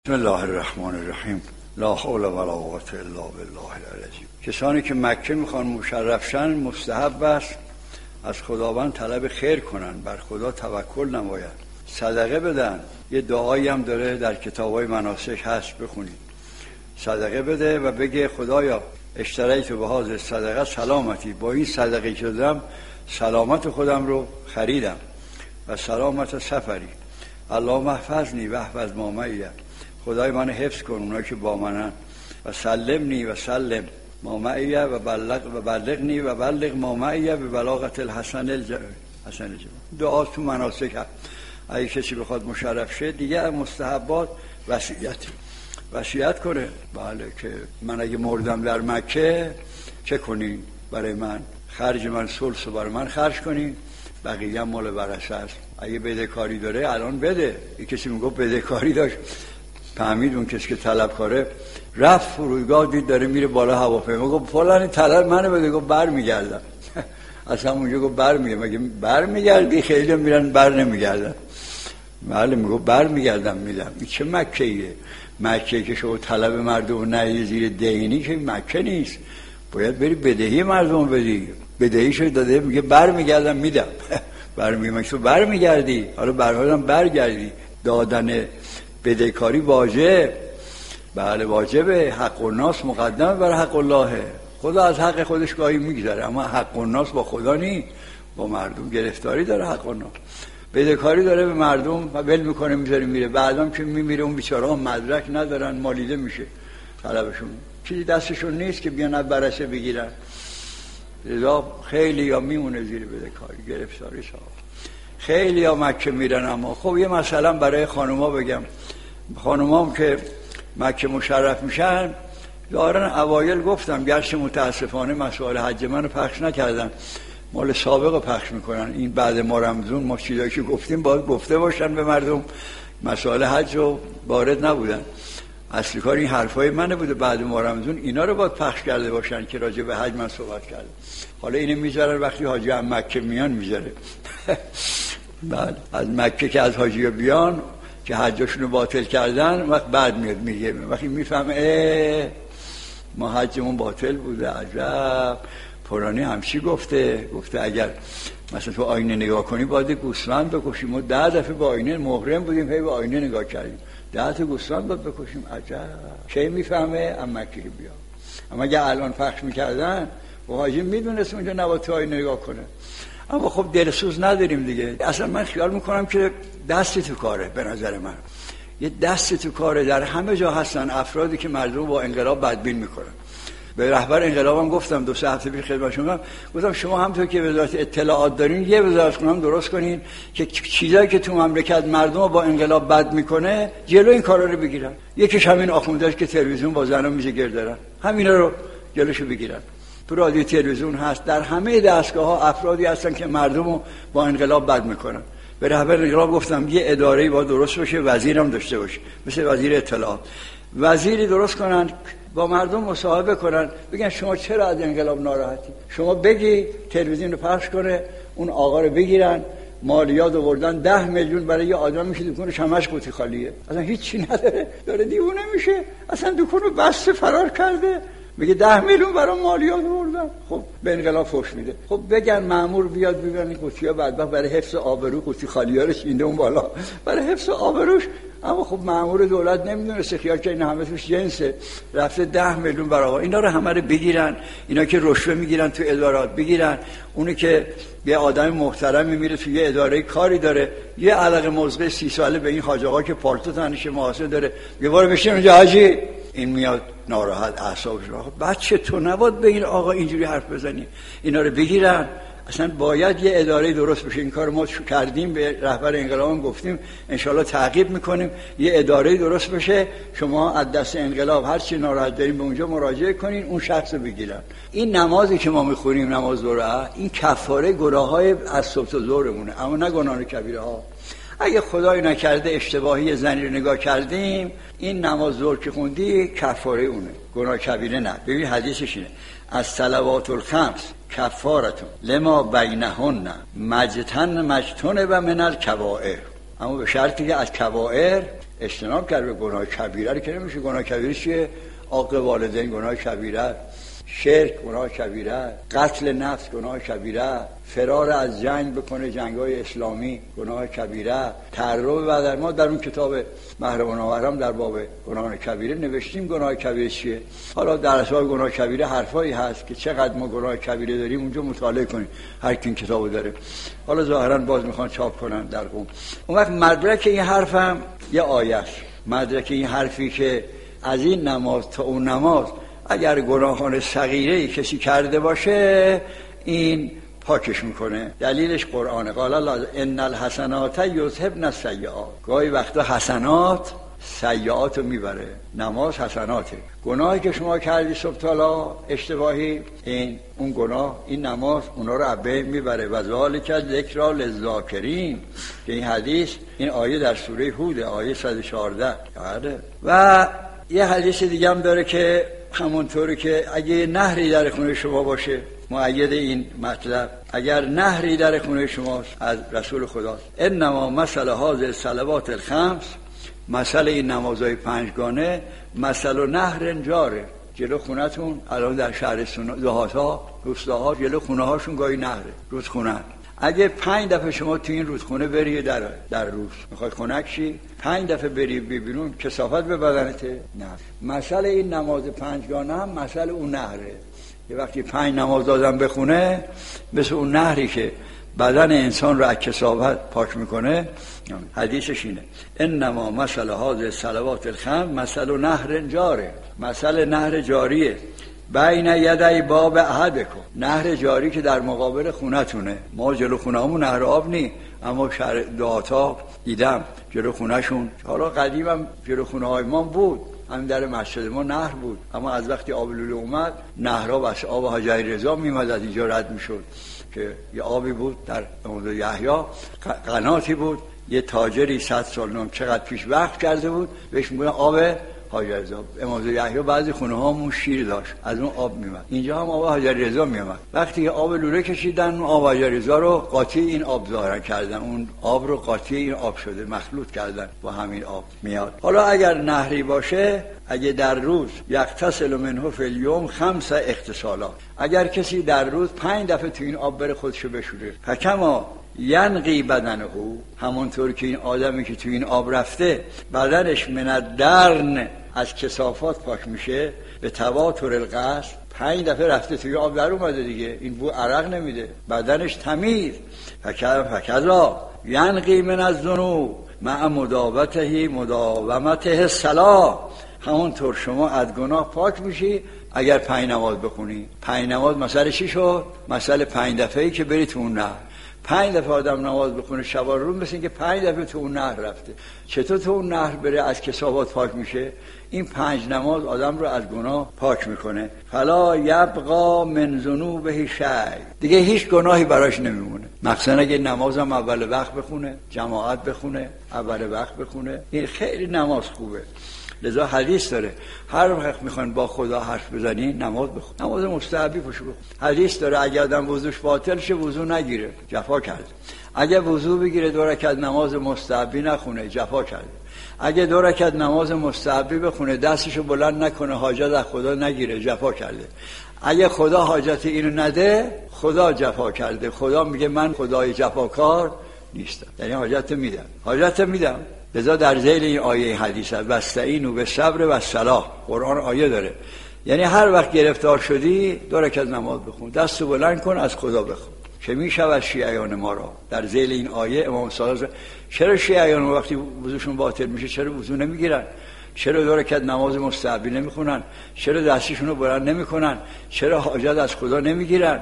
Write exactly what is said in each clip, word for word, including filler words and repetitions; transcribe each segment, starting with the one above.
بسم الله الرحمن الرحیم. لا حول ولا قوة الا بالله العظیم. کسانی که مکه میخوان مشرف شن مستحب است از خداوند طلب خیر کنن، بر خدا توکل نماید، صدقه بدن. یه دعایی هم داره در کتابای مناسک هست، بخونید. صدقه بده و بگه خدایا اشتریت به هذه صدقه سلامتی، با این صدقه که دادم سلامت خودم رو خریدم و سلامت سفری. اللهم احفظنی و احفظ ما معی، خدای من حفظ کن اونایی که با منن، و سلمنی و سلم ما معی و بلغ و بلغنی و بلغ ما معی به بلاغت الحسن الجمال. حسن الجمال دعا تو مناسک هست. اگه کسی بخواد مشرف شه دیگه مستحبات وصیت وصیت کنه. بله که من اگه مردم در مکه چه کنین برای من؟ خرج من ثلث برای من خرج کنین، بقیه هم مال ورثه است. اگه بدهکاری داره الان بده. یه کسی میگه بدهکاری داشت، فهمید اون کسی که طلبکاره رفت فرودگاه دید داره میره بالا هواپیما، گفت فلانی طلب منو بده، گفت برمیگردم. اصلا اونجا گفت برمیگردم. مگه برمیگردی؟ خیلی میرن بر نمیگردن. بله میگه برمیگردم میدم. این چه مکه ایه؟ مکه که شما طلب مردم نه زیر دینی که مکه نیست. باید بری بدهی مردم بدی. بدهیشو داده میگه برمیگردم میدم. برمیگردم تو برمیگردی، حالا برهادم برگردی. دادن بدهکاری واجب، بله واجبه. حق الناس مقدمه بر حق الله. خدا از حق خودش گاهی میگذره، اما حق الناس با خدا نی، با مردم گرفتاری داره. حق الناس بدهکاری داره به مردم و ول میکنه میذاره میره. بعدم که میمیره اون بیچاره‌ها مدرک ندارن، مالیده میشه طلبشون، چیزی دستشون نیست که بیان از برشه بگیرن. لذا خیلی یا میمونه زیر بدهکاری گرفتاری صاحب. خیلی ها مکه میرن. اما خب یه مثلا برای خانوما بگم، خانومام که مکه مشرف میشن دارن، اوایل گفتم گرچه متاسفانه مسائل حج منو پخش نکردن، مال سابق پخش میکنن. این بعد ما رمضان ما چیزایی که گفتیم باید گفته باشن به مردم. مسائل حج رو وارد نبودن، اصلی کار این حرفای منه بوده. بعد ما رمضان اینا رو باید پخش کرده باشن که راجع به حج من صحبت کردم. حالا اینو میذارن وقتی حاجی هم مکه میان میذاره. بعد از مکه که از حاجی بیان که حجشون رو باطل کردن، وقت بعد میاد میگه، وقتی میفهمه ما حجمون باطل بوده، عجب پرانی همچی گفته. گفته اگر مثلا تو آینه نگاه کنی باید گوسفند بکشیم. ما ده دفعه با آینه محرم بودیم، هی با آینه نگاه کردیم، ده تا گوسفند باید بکشیم. عجب کی میفهمه؟ اما کی بیا. اما اگه الان پخش میکردن و حاجی میدونست اونجا نباید تو آینه نگاه کنه. اما خب دلسوز نداریم دیگه. اصلا من خیال میکنم که دستی تو کاره. به نظر من یه دستی تو کاره. در همه جا هستن افرادی که مردم با انقلاب بدبین میکنن. به رهبر انقلابم گفتم دو سه هفته پیش خدمتشون گفتم شما همونطور که وزارت اطلاعات دارین یه وزارت خونه درست کنین که چیزایی که تو مملکت مردم با انقلاب بد میکنه جلو این کارا رو بگیرن. یکیش همین آخونداش که تلویزیون با زنا میشه گردارن، همینا رو جلوشو بگیرن. تو رادیو تلویزیون هست، در همه دستگاه‌ها افرادی هستن که مردم با انقلاب بد میکنن. به رهبر انقلاب گفتم یه اداره‌ای با درست باشه، وزیرم داشته باشه، مثل وزیر اطلاعات. وزیری درست کنن با مردم مصاحبه کنن، بگن شما چرا از انقلاب ناراحتی؟ شما بگی تلویزیون رو پخش کنه، اون آقا رو بگیرن، مالیات آوردن ده میلیون برای یه آدم میشه دکونش همش قوطی خالیه، اصلا هیچی نداره، داره دیوونه میشه، اصلا دکون رو بسته فرار کرده، میگه ده میلیون برای مالیات آوردن. خب به انقلاب فحش میده. خب بگن مأمور بیاد ببینن این قوطی‌ها بدبخت برای حفظ آبرو قوطی خالی‌ها رو چینده اون بالا برای حفظ آبروش. اما خب مأمور دولت نمیدونه خیال که این همه توش جنسه، رفته ده میلیون برای آقا. اینا رو همه رو بگیرن، اینا که رشوه میگیرن تو ادارات بگیرن. اونی که یه آدم محترمی میره تو یه اداره کاری داره، یه علاقه مزغه سی ساله به این حاج آقا که پالتو تنشه محاسب داره، یه بار بشین اونجا حاجی، این میاد ناراحت اعصابش رو. بچه تو نباید به این آقا اینجوری حرف بزنی. اینا رو بگیرن. اصلا باید یه اداره درست بشه. این کار ما کردیم، به رهبر انقلاب گفتیم انشالله تعقیب میکنیم یه اداره درست بشه. شما از دست انقلاب هر چی ناراحت دارین به اونجا مراجعه کنین، اون شخص رو بگیرن. این نمازی که ما میخونیم نماز ظهر، این کفاره گناههای از صبح تا ظهرمونه، اما نه گناه کبیره ها. اگه خدای نکرده اشتباهی زنی رو نگاه کردیم، این نماز ظهر که خوندی کفاره اونه، گناه کبیره نه. ببین حدیثش اینه: از صلوات الخمس کفارتون لما بینهن مجتن مجتن و من الکبائر. اما به شرطی که از کبائر اجتناب کرد به گناه کبیره رو که نمیشه. گناه کبیره چیه؟ عاق والدین گناه کبیره، شرک گناه کبیره، قتل نفس گناه کبیره، فرار از جنگ بکنه، جنگ‌های اسلامی گناه کبیره، تعرض بدر. ما در اون کتاب محرم آورم در باب گناه کبیره نوشتیم گناه کبیره چیه. حالا در اسباب گناه کبیره حرفایی هست که چقدر ما گناه کبیره داریم اونجا مطالعه کنیم، هر کی این کتابو داره. حالا ظاهرا باز میخوان چاپ کنن در قم. اون وقت مدرک این حرفم یه آیه است. مدرک این حرفی که از این نماز تا اون نماز اگر گناهان صغیره کسی کرده باشه این پاکش میکنه. دلیلش قرآنه. قال الله ان الحسنات یذهبن السیئات. گاهی وقتا حسنات سیئات رو میبره. نماز حسناته. گناهی که شما کردی صبح تا اشتباهی، این اون گناه این نماز اونا رو عبه میبره. و ذالک ذکری للذاکرین. که این حدیث این آیه در سوره هود آیه صد و چهارده. و یه حدیث دیگه هم داره که همونطوری که اگه نهری در خونه شما باشه، مؤید این مطلب، اگر نهری در خونه شماست از رسول خدا، انما مثل هذه الصلوات الخمس، مثل این نمازهای پنجگانه، مثل نهر جاره. جلو خونتون الان در شهر دهات‌ها روستاها جلو خونه هاشون گاهی نهره، رودخونه. اگه پنج دفعه شما تو این رودخونه بری در در روز میخوای خنک شی، پنج دفعه بری بیرون کثافت به بدنته؟ نه. مثل این نماز پنجگانه هم مثل اون نهره. یه وقتی پنج نماز دادن بخونه مثل اون نهری که بدن انسان رو از کثافت پاک میکنه. حدیثش اینه انما مثل هذه الصلوات الخمس مثل نهر جاره. مثل نهر جاریه بین یدی باب احدکم. نهر جاری که در مقابل خونتونه. ما جلو خونه‌مون نهر آب نی، اما شهر دهاتا دیدم جلو خونه‌شون. حالا قدیمم جلو خونه‌های ما بود، همین در مسجد ما نهر بود، اما از وقتی آب لوله اومد نهرها بس آب حاجی رضا میومد از اینجا رد میشد که یه آبی بود در امام یحیی، قناتی بود، یه تاجری صد سال نام چقدر پیش وقت کرده بود بهش میگن آب حاجی رضا. امام یحیی بعضی خونه‌هامون شیر داشت از اون آب میومد، اینجا هم آب حاجی رضا میومد. وقتی که آب لوله کشیدن اون آب حاجی رضا رو قاطی این آب ظاهر کردن، اون آب رو قاطی این آب شده، مخلوط کردن با همین آب میاد. حالا اگر نهری باشه، اگه در روز یغتسل منه فی الیوم خمس اغتسالات، اگر کسی در روز پنج دفعه تو این آب بره خودشو بشوره، فکما ینقی بدنه، همونطور که این آدمی که تو این آب رفته بدنش من الدرن از کثافات پاک میشه به تواتر الغسل، پنج دفعه رفته توی آب در اومده دیگه، این بو عرق نمیده، بدنش تمیز. فکذا ینقی من الذنوب مع مداومته مداومته الصلاة، همونطور شما از گناه پاک میشی اگر پنج نماز بخونی. پنج نماز مسئله چی شد؟ مسئله پنج دفعه‌ای که بری تو اون نهر. پنج دفعه آدم نماز بخونه شب و روز مثل این که پنج دفعه تو اون نهر رفته. چطور تو اون نهر بره از کثافات پاک میشه؟ این پنج نماز آدم رو از گناه پاک میکنه. فلا یبقا من ذنوبه شیء، دیگه هیچ گناهی براش نمیمونه. مثلا اگه نمازم اول وقت بخونه، جماعت بخونه، اول وقت بخونه، این خیلی نماز خوبه. لذا حدیث داره هر وقت میخوان با خدا حرف بزنی نماز بخون، نماز مستحبی پشو بخون. حدیث داره اگه آدم وضوش باطل شه وضو نگیره، جفا کرده. اگه وضو بگیره دو رکعت نماز مستحبی نخونه، جفا کرده. اگه دو رکعت نماز مستحبی بخونه دستشو بلند نکنه، حاجت از خدا نگیره، جفا کرده. اگه خدا حاجت اینو نده خدا جفا کرده. خدا میگه من خدای جفاکار نیستم، یعنی حاجت میدم، حاجت میدم. لذا در ذیل این آیه حدیث است واستعینوا بالصبر والصلاة. قرآن آیه داره، یعنی هر وقت گرفتار شدی دو رکعت نماز بخون، دستو بلند کن از خدا بخون که میشود شیعیان ما را. در ذیل این آیه امام صادق چرا شیعیان وقتی وضوشون باطل میشه چرا وضو نمیگیرن؟ چرا دو رکعت نماز مستحبی نمیخونن؟ چرا دستشون رو بلند نمیکنن؟ چرا حاجت از خدا نمیگیرن؟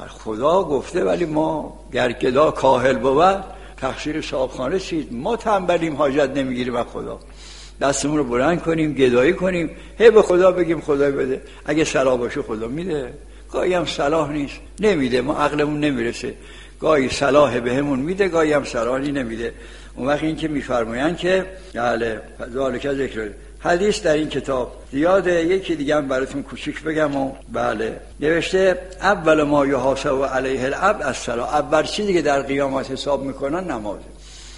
خدا گفته ولی ما گرگدا کاهل بود تقصیر صاحبخانه چیز، ما تنبلیم حاجت نمیگیریم از خدا. دستمون رو بلند کنیم، گدایی کنیم، هی به خدا بگیم خدا بده. اگه صلاح باشه خدا میده، گاهی هم صلاح نیست نمیده، ما عقلمون نمیرسه، گاهی صلاح بهمون میده، گاهی هم صلاحی نمیده. اون وقت این که میفرمایند که بله ذالک ذکر. حدیث در این کتاب زیاده، یکی دیگه هم براتون کوچیک بگم. و بله نوشته اول ما یحاسب علیه العبد الصلاة، اول چیزی که در قیامت حساب میکنن نمازه.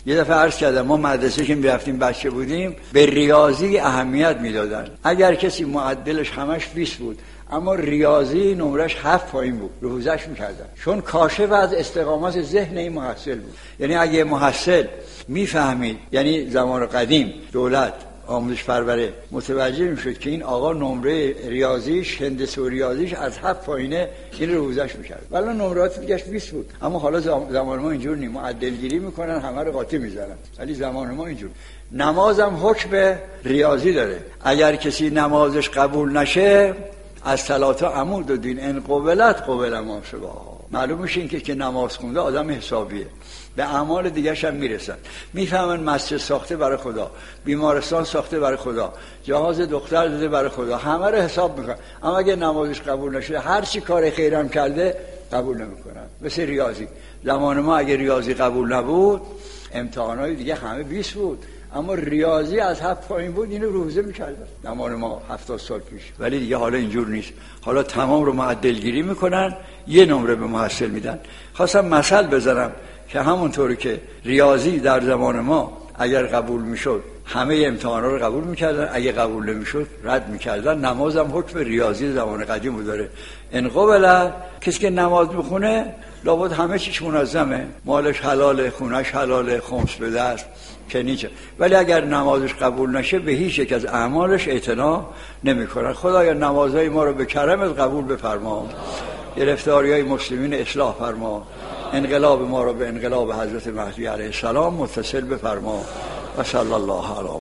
یه دفعه عرض کردم ما مدرسه که میرفتیم بچه بودیم به ریاضی اهمیت میدادن. اگر کسی معدلش همش بیست بود اما ریاضی نمرش هفت پایین بود رفوزش میکردن، چون کاشف از استقامت ذهن این محصل بود. یعنی اگه محصل میفهمید، یعنی زمان قدیم دولت آموزش پروره متوجه میشد که این آقا نمره ریاضیش هندسه و ریاضیش از هفت پایینه، این رو روزش میکرد. ولی نمرات دیگهش بیست بود. اما حالا زمان ما اینجور نیم، معدل گیری میکنن همه رو قاطی میزنن. ولی زمان ما اینجور. نمازم حکم ریاضی داره. اگر کسی نمازش قبول نشه از صلات عمود و دین ان قبلت قبل ما شباها. معلوم میشه این که که نماز خونده آدم حسابیه، به اعمال دیگرش هم میرسن. میفهمن مسجد ساخته برای خدا، بیمارستان ساخته برای خدا، جهاز دختر داده برای خدا، همه رو حساب میکنن. اما اگه نمازش قبول نشه هر چی کار خیرم کرده قبول نمیکنن. مثل ریاضی، زمان ما اگه ریاضی قبول نبود امتحانای دیگه همه بیست بود، اما ریاضی از هفت پایین بود، اینو روزه میکردن زمان ما هفتاد سال پیش. ولی دیگه حالا اینجور نیست، حالا تمام رو معدل گیری میکنن، یه نمره به محصل میدن. خواستم مثل بزنم که همونطوری که ریاضی در زمان ما اگر قبول میشد همه امتحانا رو قبول میکردن، اگه قبول نمیشد رد میکردن. نمازم حکم ریاضی زمان قدیم داره. ان قبل، کسی که نماز میخونه لابد همه چیش منظمه، مالش حلاله، خونش حلاله، خمس به دست که نیچه. ولی اگر نمازش قبول نشه به هیچ یک از اعمالش اعتنا نمیکنن. خدایا نمازهای ما رو به کرمت قبول بفرما، گرفتاریای مسلمین اصلاح فرما، انقلاب ما رو به انقلاب حضرت مهدی علیه السلام متصل بفرما. و صلی الله علیه